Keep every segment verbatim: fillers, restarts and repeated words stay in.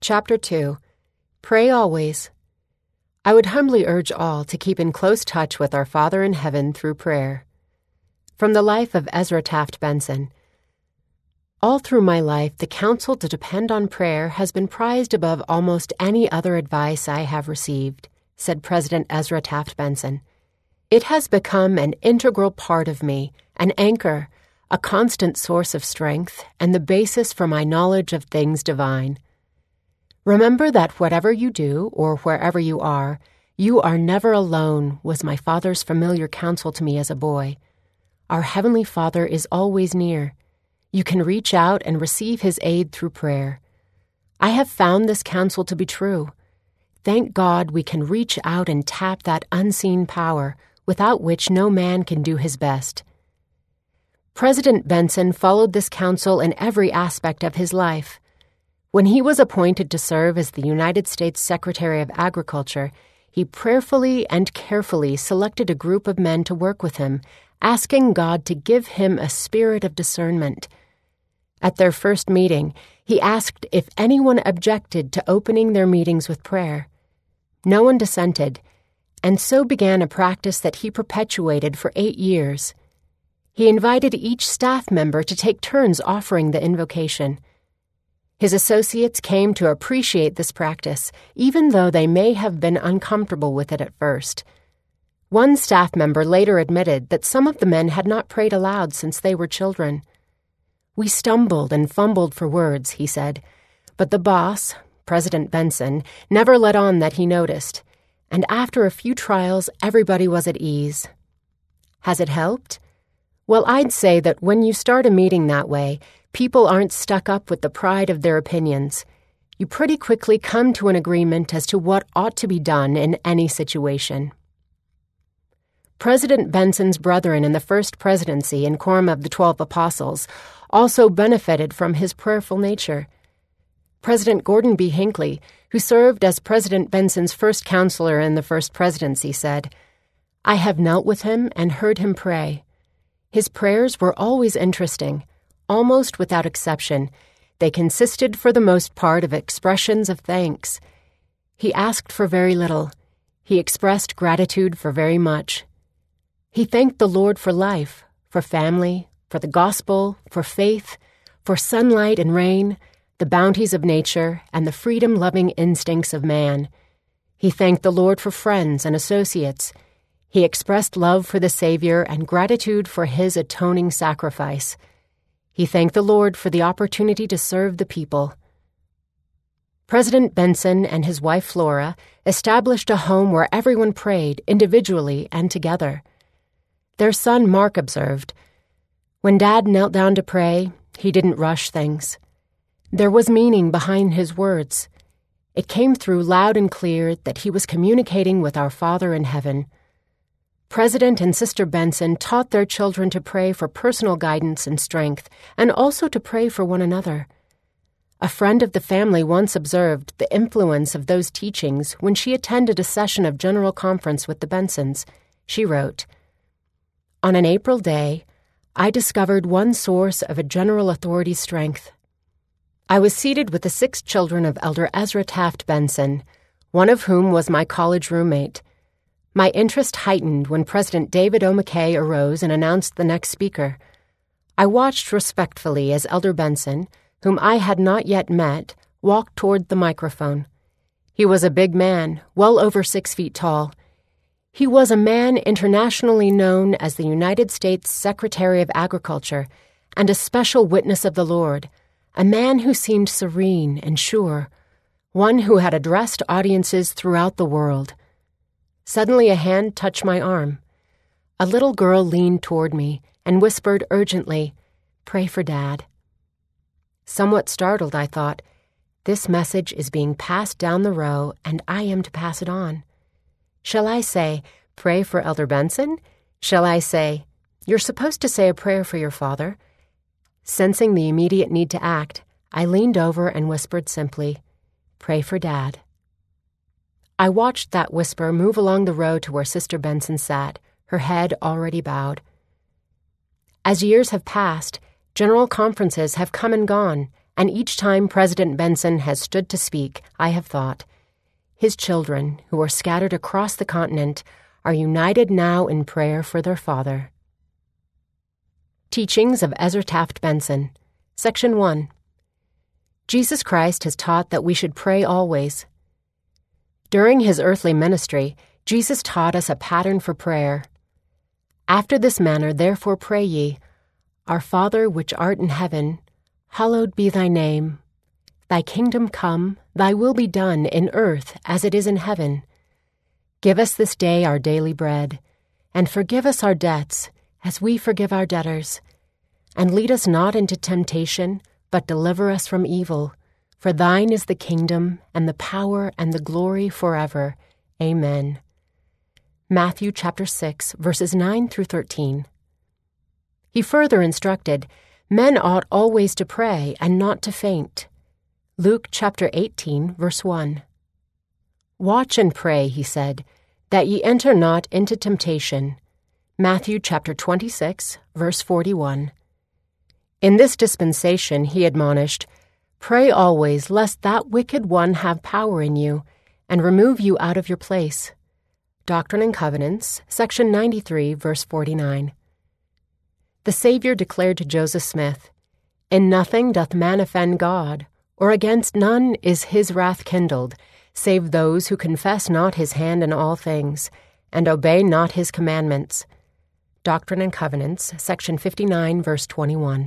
Chapter two. Pray Always. I would humbly urge all to keep in close touch with our Father in Heaven through prayer. From the life of Ezra Taft Benson. All through my life, the counsel to depend on prayer has been prized above almost any other advice I have received, said President Ezra Taft Benson. It has become an integral part of me, an anchor, a constant source of strength, and the basis for my knowledge of things divine. Remember that whatever you do, or wherever you are, you are never alone, was my father's familiar counsel to me as a boy. Our Heavenly Father is always near. You can reach out and receive His aid through prayer. I have found this counsel to be true. Thank God we can reach out and tap that unseen power without which no man can do his best. President Benson followed this counsel in every aspect of his life. When he was appointed to serve as the United States Secretary of Agriculture, he prayerfully and carefully selected a group of men to work with him, asking God to give him a spirit of discernment. At their first meeting, he asked if anyone objected to opening their meetings with prayer. No one dissented, and so began a practice that he perpetuated for eight years. He invited each staff member to take turns offering the invocation. His associates came to appreciate this practice, even though they may have been uncomfortable with it at first. One staff member later admitted that some of the men had not prayed aloud since they were children. We stumbled and fumbled for words, he said, but the boss, President Benson, never let on that he noticed, and after a few trials, everybody was at ease. Has it helped? Well, I'd say that when you start a meeting that way, people aren't stuck up with the pride of their opinions. You pretty quickly come to an agreement as to what ought to be done in any situation. President Benson's brethren in the First Presidency and Quorum of the Twelve Apostles also benefited from his prayerful nature. President Gordon B. Hinckley, who served as President Benson's first counselor in the First Presidency, said, "I have knelt with him and heard him pray. His prayers were always interesting. Almost without exception, they consisted for the most part of expressions of thanks. He asked for very little. He expressed gratitude for very much. He thanked the Lord for life, for family, for the gospel, for faith, for sunlight and rain, the bounties of nature, and the freedom-loving instincts of man. He thanked the Lord for friends and associates. He expressed love for the Savior and gratitude for His atoning sacrifice. He thanked the Lord for the opportunity to serve the people." President Benson and his wife Flora established a home where everyone prayed, individually and together. Their son Mark observed, "When Dad knelt down to pray, he didn't rush things. There was meaning behind his words. It came through loud and clear that he was communicating with our Father in heaven." President and Sister Benson taught their children to pray for personal guidance and strength, and also to pray for one another. A friend of the family once observed the influence of those teachings when she attended a session of General Conference with the Bensons. She wrote, "On an April day, I discovered one source of a general authority's strength. I was seated with the six children of Elder Ezra Taft Benson, one of whom was my college roommate. My interest heightened when President David O. McKay arose and announced the next speaker. I watched respectfully as Elder Benson, whom I had not yet met, walked toward the microphone. He was a big man, well over six feet tall. He was a man internationally known as the United States Secretary of Agriculture and a special witness of the Lord, a man who seemed serene and sure, one who had addressed audiences throughout the world. Suddenly a hand touched my arm. A little girl leaned toward me and whispered urgently, 'Pray for Dad.' Somewhat startled, I thought, this message is being passed down the row and I am to pass it on. Shall I say, 'Pray for Elder Benson'? Shall I say, 'You're supposed to say a prayer for your father'?" Sensing the immediate need to act, I leaned over and whispered simply, "Pray for Dad." I watched that whisper move along the row to where Sister Benson sat, her head already bowed. As years have passed, general conferences have come and gone, and each time President Benson has stood to speak, I have thought, his children, who are scattered across the continent, are united now in prayer for their father. Teachings of Ezra Taft Benson, Section one. Jesus Christ has taught that we should pray always. During his earthly ministry, Jesus taught us a pattern for prayer. After this manner, therefore, pray ye, Our Father which art in heaven, hallowed be thy name. Thy kingdom come, thy will be done in earth as it is in heaven. Give us this day our daily bread, and forgive us our debts, as we forgive our debtors. And lead us not into temptation, but deliver us from evil. For thine is the kingdom, and the power, and the glory forever. Amen. Matthew chapter six, verses nine through thirteen. He further instructed, Men ought always to pray, and not to faint. Luke chapter eighteen, verse one. Watch and pray, he said, that ye enter not into temptation. Matthew chapter twenty-six, verse forty-one. In this dispensation he admonished, Pray always, lest that wicked one have power in you, and remove you out of your place. Doctrine and Covenants, section ninety-three, verse forty-nine. The Savior declared to Joseph Smith, In nothing doth man offend God, or against none is his wrath kindled, save those who confess not his hand in all things, and obey not his commandments. Doctrine and Covenants, section fifty-nine, verse twenty-one.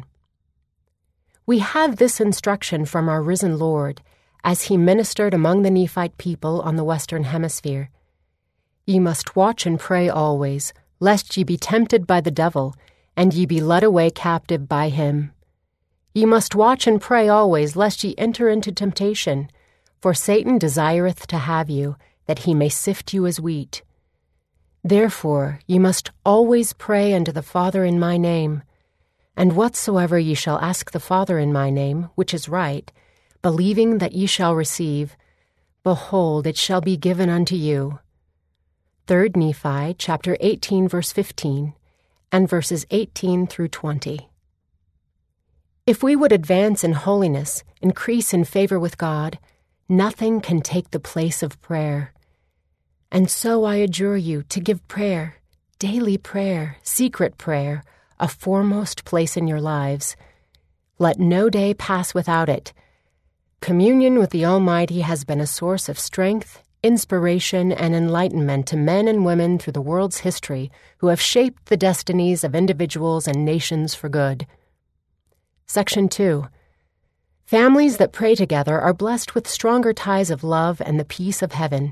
We have this instruction from our risen Lord, as he ministered among the Nephite people on the western hemisphere. Ye must watch and pray always, lest ye be tempted by the devil, and ye be led away captive by him. Ye must watch and pray always, lest ye enter into temptation. For Satan desireth to have you, that he may sift you as wheat. Therefore ye must always pray unto the Father in my name. And whatsoever ye shall ask the Father in my name, which is right, believing that ye shall receive, behold, it shall be given unto you. Third Nephi, chapter eighteen, verse fifteen, and verses eighteen through twenty. If we would advance in holiness, increase in favor with God, nothing can take the place of prayer. And so I adjure you to give prayer, daily prayer, secret prayer, a foremost place in your lives. Let no day pass without it. Communion with the Almighty has been a source of strength, inspiration, and enlightenment to men and women through the world's history who have shaped the destinies of individuals and nations for good. Section two. Families that pray together are blessed with stronger ties of love and the peace of heaven.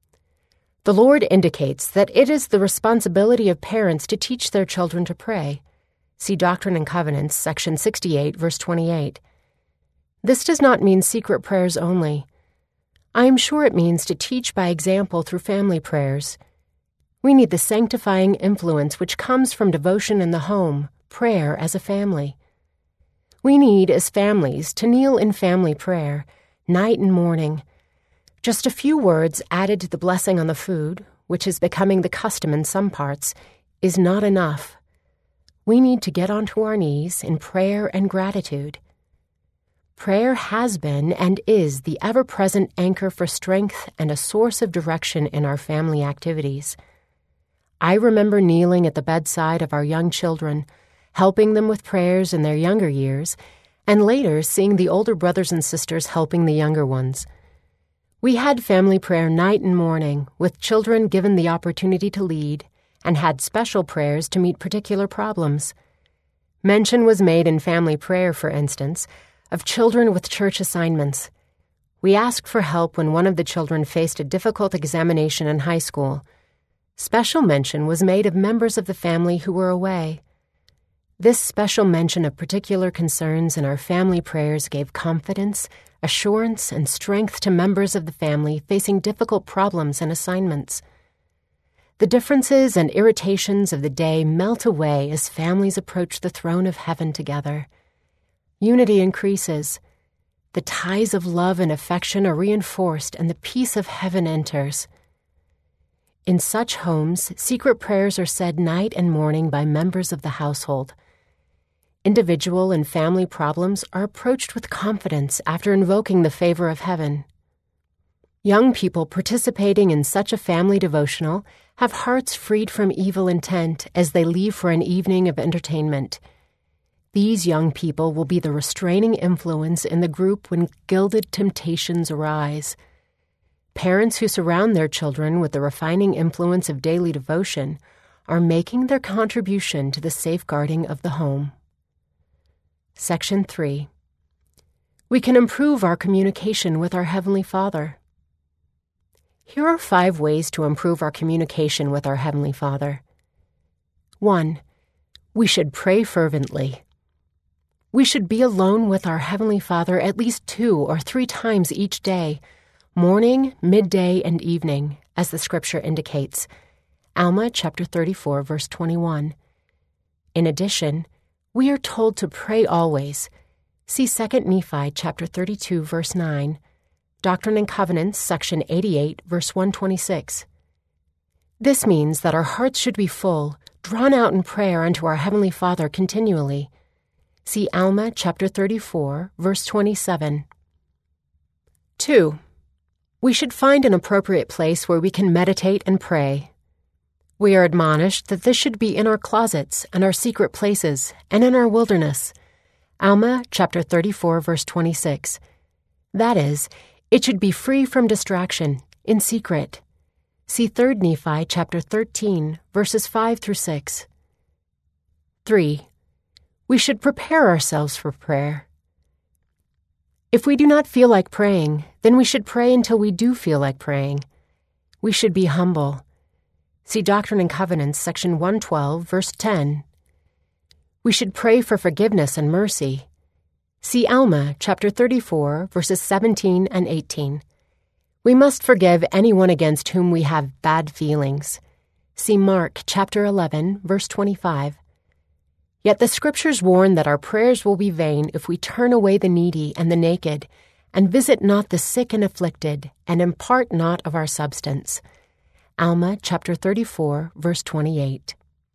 The Lord indicates that it is the responsibility of parents to teach their children to pray. See Doctrine and Covenants, section sixty-eight, verse twenty-eight. This does not mean secret prayers only. I am sure it means to teach by example through family prayers. We need the sanctifying influence which comes from devotion in the home, prayer as a family. We need, as families, to kneel in family prayer, night and morning. Just a few words added to the blessing on the food, which is becoming the custom in some parts, is not enough. We need to get onto our knees in prayer and gratitude. Prayer has been and is the ever-present anchor for strength and a source of direction in our family activities. I remember kneeling at the bedside of our young children, helping them with prayers in their younger years, and later seeing the older brothers and sisters helping the younger ones. We had family prayer night and morning, with children given the opportunity to lead, and had special prayers to meet particular problems. Mention was made in family prayer, for instance, of children with church assignments. We asked for help when one of the children faced a difficult examination in high school. Special mention was made of members of the family who were away. This special mention of particular concerns in our family prayers gave confidence, assurance, and strength to members of the family facing difficult problems and assignments. The differences and irritations of the day melt away as families approach the throne of heaven together. Unity increases. The ties of love and affection are reinforced, and the peace of heaven enters. In such homes, secret prayers are said night and morning by members of the household. individual and family problems are approached with confidence after invoking the favor of heaven. Young people participating in such a family devotional have hearts freed from evil intent as they leave for an evening of entertainment. These young people will be the restraining influence in the group when gilded temptations arise. Parents who surround their children with the refining influence of daily devotion are making their contribution to the safeguarding of the home. Section three. We can improve our communication with our Heavenly Father. Here are five ways to improve our communication with our Heavenly Father. One. We should pray fervently. We should be alone with our Heavenly Father at least two or three times each day, morning, midday, and evening, as the Scripture indicates. Alma chapter thirty-four, verse twenty-one. In addition, we are told to pray always. See Second Nephi chapter thirty-two, verse nine, Doctrine and Covenants, section eighty-eight, verse one twenty-six. This means that our hearts should be full, drawn out in prayer unto our Heavenly Father continually. See Alma chapter thirty-four, verse twenty-seven. Two. We should find an appropriate place where we can meditate and pray. We are admonished that this should be in our closets and our secret places and in our wilderness. Alma chapter thirty-four, verse twenty-six. That is, it should be free from distraction, in secret. See Third Nephi chapter thirteen, verses five through six. Three. We should prepare ourselves for prayer. If we do not feel like praying, then we should pray until we do feel like praying. We should be humble. See Doctrine and Covenants, section one twelve, verse ten. We should pray for forgiveness and mercy. See Alma, chapter thirty-four, verses seventeen and eighteen. We must forgive anyone against whom we have bad feelings. See Mark, chapter eleven, verse twenty-five. Yet the Scriptures warn that our prayers will be vain if we turn away the needy and the naked, and visit not the sick and afflicted, and impart not of our substance. Alma, chapter thirty-four, verse twenty-eight.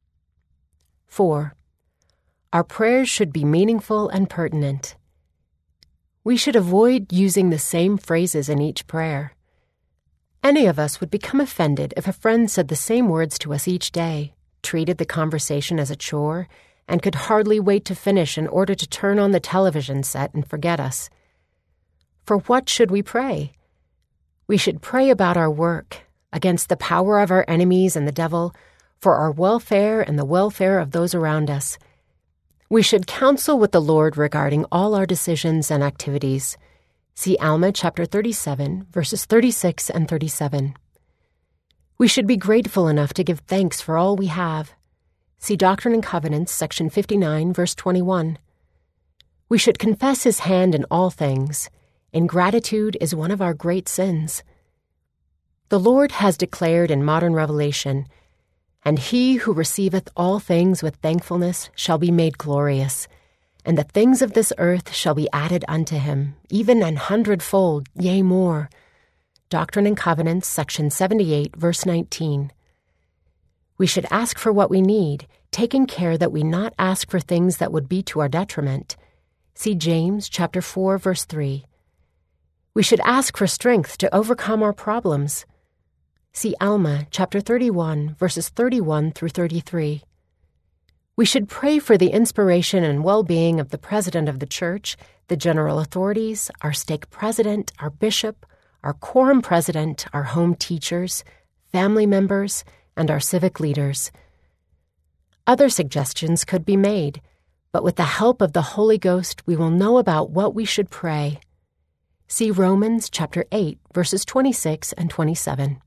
Four. Our prayers should be meaningful and pertinent. We should avoid using the same phrases in each prayer. Any of us would become offended if a friend said the same words to us each day, treated the conversation as a chore, and could hardly wait to finish in order to turn on the television set and forget us. For what should we pray? We should pray about our work, against the power of our enemies and the devil, for our welfare and the welfare of those around us. We should counsel with the Lord regarding all our decisions and activities. See Alma chapter thirty-seven, verses thirty-six and thirty-seven. We should be grateful enough to give thanks for all we have. See Doctrine and Covenants, section fifty-nine, verse twenty-one. We should confess His hand in all things. Ingratitude is one of our great sins. The Lord has declared in modern revelation, "And he who receiveth all things with thankfulness shall be made glorious, and the things of this earth shall be added unto him, even an hundredfold, yea more." Doctrine and Covenants, section seventy-eight, verse nineteen. We should ask for what we need, taking care that we not ask for things that would be to our detriment. See James chapter four, verse three. We should ask for strength to overcome our problems. See Alma chapter thirty-one, verses thirty-one through thirty-three. We should pray for the inspiration and well-being of the president of the church, the general authorities, our stake president, our bishop, our quorum president, our home teachers, family members, and our civic leaders. Other suggestions could be made, but with the help of the Holy Ghost, we will know about what we should pray. See Romans chapter eight, verses twenty-six and twenty-seven.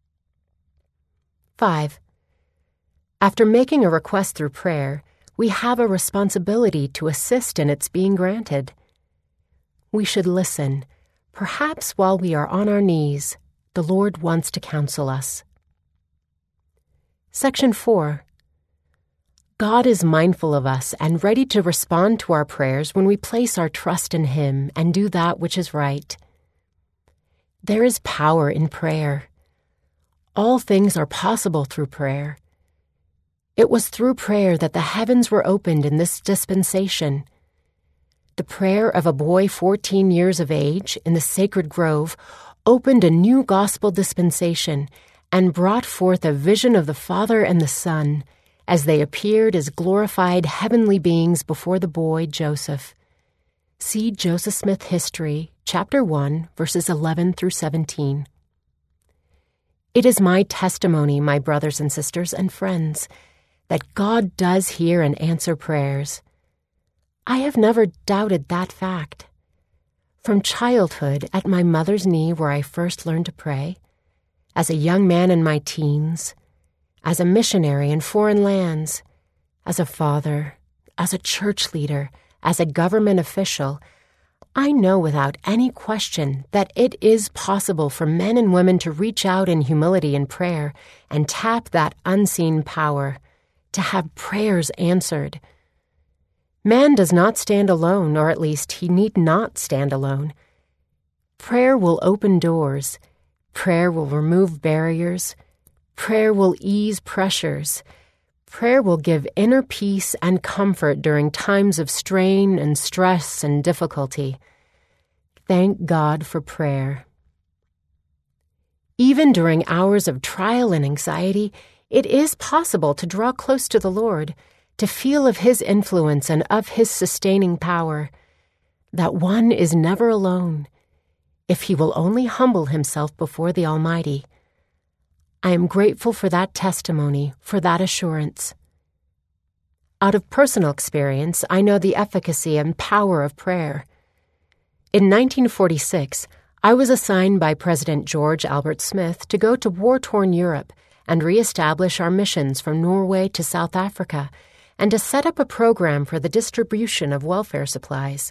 Five. After making a request through prayer, we have a responsibility to assist in its being granted. We should listen. Perhaps while we are on our knees, the Lord wants to counsel us. Section four. God is mindful of us and ready to respond to our prayers when we place our trust in Him and do that which is right. There is power in prayer. All things are possible through prayer. It was through prayer that the heavens were opened in this dispensation. The prayer of a boy fourteen years of age in the sacred grove opened a new gospel dispensation and brought forth a vision of the Father and the Son as they appeared as glorified heavenly beings before the boy Joseph. See Joseph Smith History, Chapter one, verses eleven through seventeen. It is my testimony, my brothers and sisters and friends, that God does hear and answer prayers. I have never doubted that fact. From childhood, at my mother's knee where I first learned to pray, as a young man in my teens, as a missionary in foreign lands, as a father, as a church leader, as a government official, I know without any question that it is possible for men and women to reach out in humility and prayer and tap that unseen power, to have prayers answered. Man does not stand alone, or at least he need not stand alone. Prayer will open doors. Prayer will remove barriers. Prayer will ease pressures. Prayer will give inner peace and comfort during times of strain and stress and difficulty. Thank God for prayer. Even during hours of trial and anxiety, it is possible to draw close to the Lord, to feel of His influence and of His sustaining power. That one is never alone, if he will only humble himself before the Almighty. I am grateful for that testimony, for that assurance. Out of personal experience, I know the efficacy and power of prayer. In nineteen forty-six, I was assigned by President George Albert Smith to go to war-torn Europe and reestablish our missions from Norway to South Africa, and to set up a program for the distribution of welfare supplies.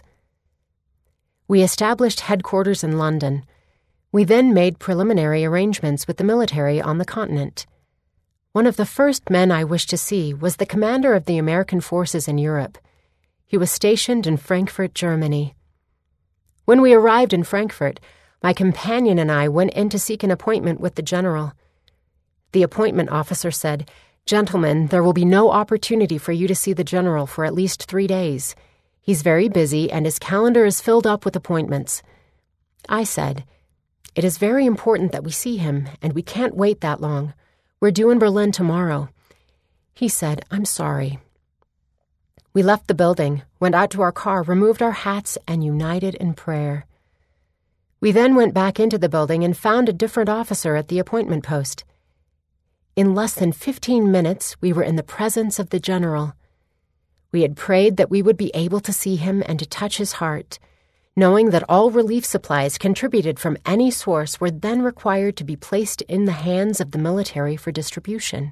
We established headquarters in London. We then made preliminary arrangements with the military on the continent. One of the first men I wished to see was the commander of the American forces in Europe. He was stationed in Frankfurt, Germany. When we arrived in Frankfurt, my companion and I went in to seek an appointment with the general. The appointment officer said, "Gentlemen, there will be no opportunity for you to see the general for at least three days. He's very busy and his calendar is filled up with appointments." I said, "It is very important that we see him, and we can't wait that long. We're due in Berlin tomorrow." He said, "I'm sorry." We left the building, went out to our car, removed our hats, and united in prayer. We then went back into the building and found a different officer at the appointment post. In less than fifteen minutes, we were in the presence of the general. We had prayed that we would be able to see him and to touch his heart, knowing that all relief supplies contributed from any source were then required to be placed in the hands of the military for distribution.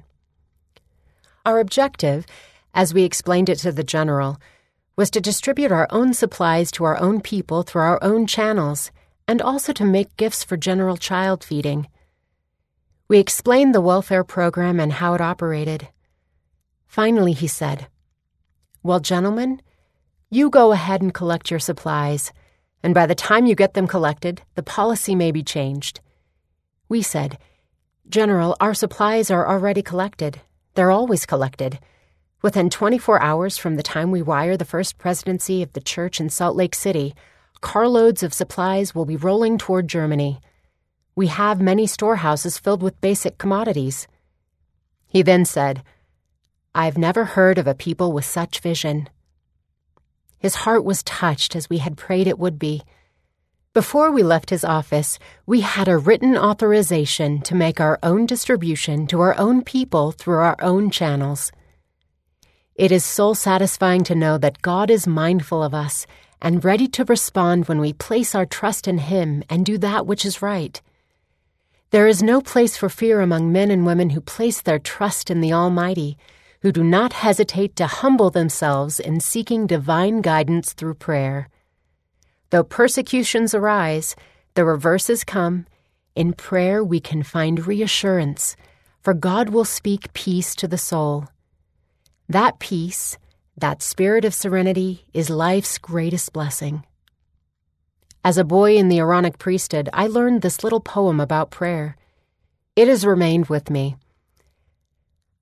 Our objective, as we explained it to the general, was to distribute our own supplies to our own people through our own channels, and also to make gifts for general child feeding. We explained the welfare program and how it operated. Finally, he said, "Well, gentlemen, you go ahead and collect your supplies, and by the time you get them collected, the policy may be changed." We said, "General, our supplies are already collected. They're always collected. Within twenty-four hours from the time we wire the First Presidency of the Church in Salt Lake City, carloads of supplies will be rolling toward Germany. We have many storehouses filled with basic commodities." He then said, "I've never heard of a people with such vision." His heart was touched as we had prayed it would be. Before we left his office, we had a written authorization to make our own distribution to our own people through our own channels. It is soul-satisfying to know that God is mindful of us and ready to respond when we place our trust in Him and do that which is right. There is no place for fear among men and women who place their trust in the Almighty, who do not hesitate to humble themselves in seeking divine guidance through prayer. Though persecutions arise, the reverses come, in prayer we can find reassurance, for God will speak peace to the soul. That peace, that spirit of serenity, is life's greatest blessing. As a boy in the Aaronic priesthood, I learned this little poem about prayer. It has remained with me.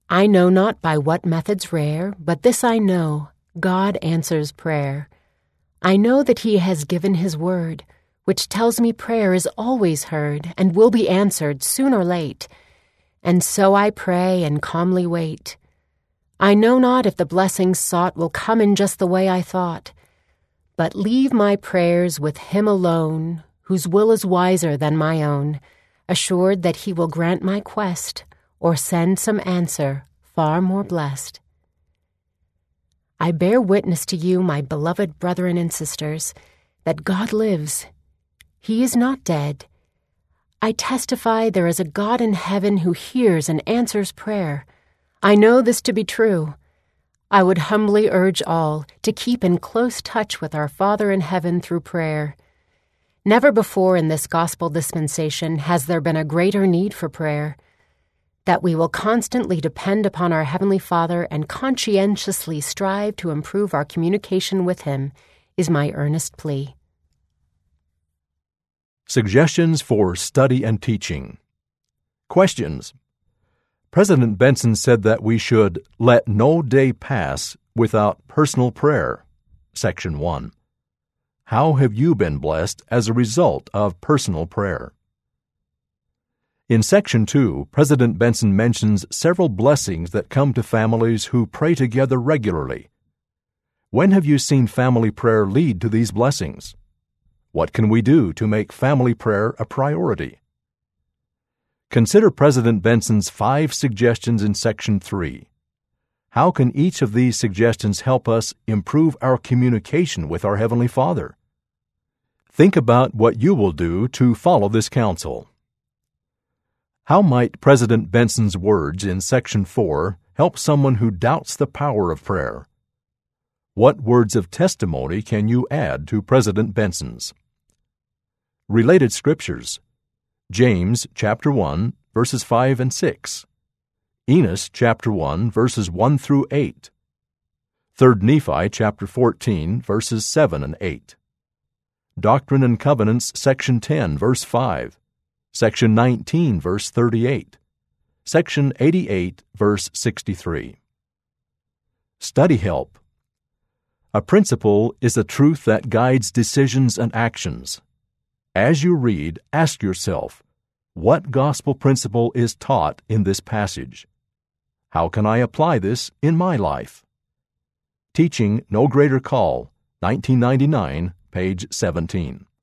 I know not by what methods rare, but this I know, God answers prayer. I know that He has given His word, which tells me prayer is always heard and will be answered soon or late. And so I pray and calmly wait. I know not if the blessings sought will come in just the way I thought, but leave my prayers with Him alone, whose will is wiser than my own, assured that He will grant my quest or send some answer far more blessed. I bear witness to you, my beloved brethren and sisters, that God lives. He is not dead. I testify there is a God in heaven who hears and answers prayer. I know this to be true. I would humbly urge all to keep in close touch with our Father in heaven through prayer. Never before in this gospel dispensation has there been a greater need for prayer. That we will constantly depend upon our Heavenly Father and conscientiously strive to improve our communication with Him is my earnest plea. Suggestions for study and teaching. Questions. President Benson said that we should let no day pass without personal prayer. Section one. How have you been blessed as a result of personal prayer? In Section two, President Benson mentions several blessings that come to families who pray together regularly. When have you seen family prayer lead to these blessings? What can we do to make family prayer a priority? Consider President Benson's five suggestions in Section three. How can each of these suggestions help us improve our communication with our Heavenly Father? Think about what you will do to follow this counsel. How might President Benson's words in Section four help someone who doubts the power of prayer? What words of testimony can you add to President Benson's? Related scriptures. James chapter one, verses five and six. Enos chapter one, verses one through eight. Third Nephi chapter fourteen, verses seven and eight. Doctrine and Covenants, section ten, verse five. Section nineteen, verse thirty-eight. Section eighty-eight, verse sixty-three. Study help. A principle is a truth that guides decisions and actions. As you read, ask yourself, what gospel principle is taught in this passage? How can I apply this in my life? Teaching No Greater Call, nineteen ninety-nine, page seventeen.